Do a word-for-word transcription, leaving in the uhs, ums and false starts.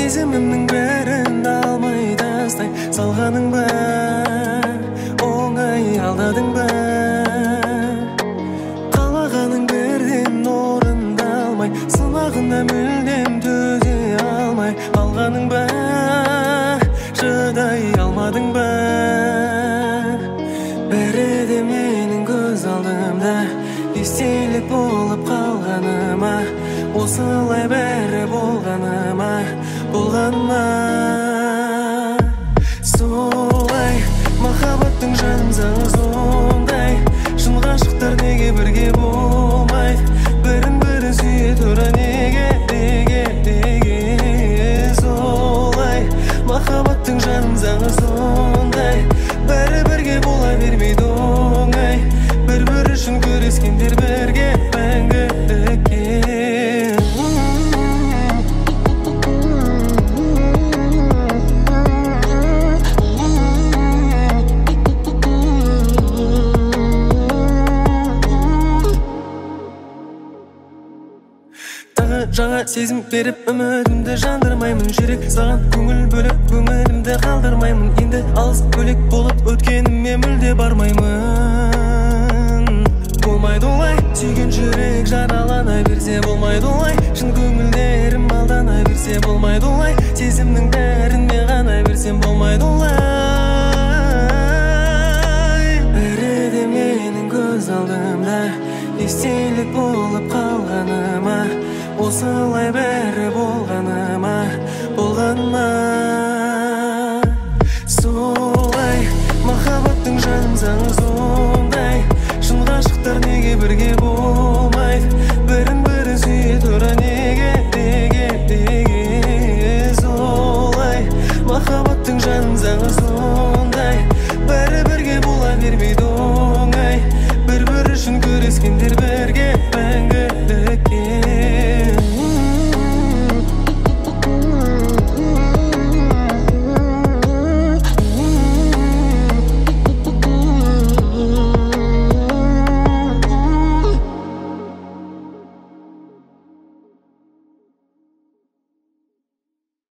сезімімнің бәрін алмай тастай салғаның ба, оңай алдадың ба, қалағаның бірден орындалмай, сынағына мүлдем төзе алмай қалғаның ба, шыдай алмадың ба. Бәрі де менің көз алдымда естелік болып қалғаныма, осылай бәрі болғаныма, болғаныма. Солай махаббаттың жаным заңы сондай, шын ғашықтар неге бірге болмайды, бірін бірі сүйе тұра неге, неге, неге. Солай махаббаттың жаным заңы сондай, бәрі бірге бола бермейді оңай, бір-бір үшін күрескендер бірге мәңгілікке. Тағы жаңа сезім беріп үмітімді жандырмаймын, жүрек саған көңіл бөліп көңілімді қалдырмаймын, енді алыс бөлек болып өткеніме мүлде бармаймын. Болмайды олай, сүйген жүрек жаралана берсе, болмайды олай, шын көңілдерім алдана берсе, болмайды олай, сезімнің бәрін мен ғана берсем, болмайды олай. Бәрі де менің көз алдымда естелік болып қалғаныма, осылай бәрі болғаныма, болғаныма.